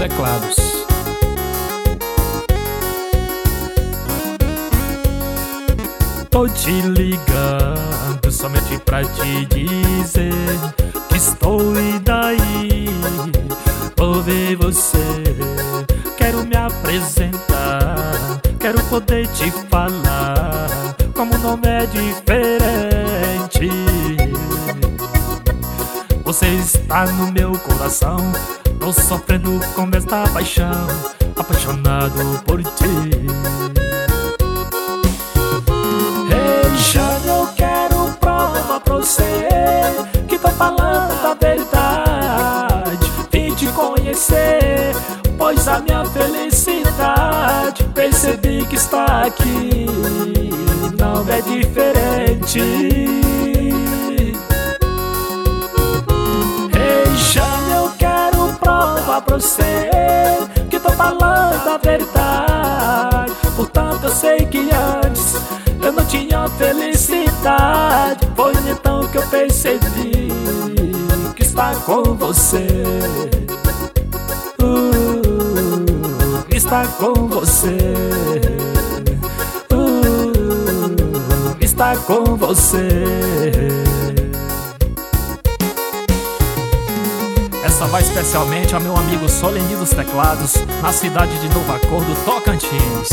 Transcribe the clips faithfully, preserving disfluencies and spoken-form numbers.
teclados. Tô te ligando somente pra te dizer que estou e daí. Vou ver você, quero me apresentar, quero poder te falar como o nome é diferente. Você está no meu coração, tô sofrendo com esta paixão, apaixonado por ti. Ei, Jane, eu quero prova pra você que tô falando da verdade. Vim te conhecer, pois a minha felicidade percebi que está aqui não é diferente. Ei, Jane, eu quero prova pra você que tô falando a verdade. Portanto eu sei que antes eu não tinha felicidade, foi então que eu percebi que está com você. uh, Está com você. uh, Está com você. Essa vai especialmente ao meu amigo Soleni dos Teclados, na cidade de Novo Acordo, Tocantins.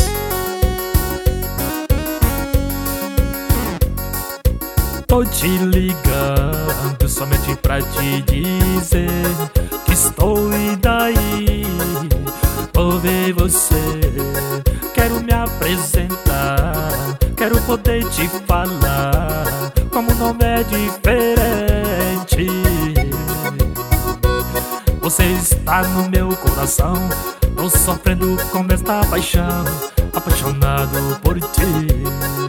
Tô te ligando somente pra te dizer que estou e daí. Vou ver você, quero me apresentar, quero poder te falar como o nome é diferente. Você está no meu coração, tô sofrendo com esta paixão, apaixonado por ti.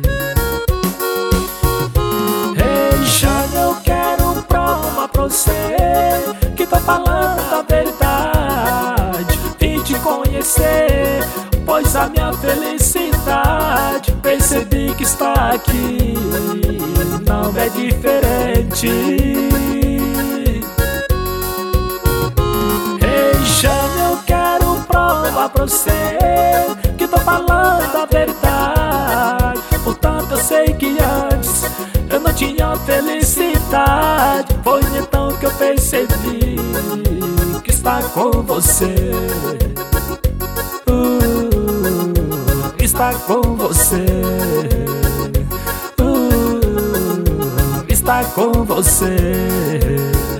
Ei, Jane, eu quero prova pra você que tô falando da verdade. Vim te conhecer, pois a minha felicidade percebi que está aqui não é diferente. Ei, Jane, eu quero prova pra você que tô falando a verdade. Portanto eu sei que antes eu não tinha felicidade, foi então que eu percebi que está com você. uh, Está com você. uh, Está com você.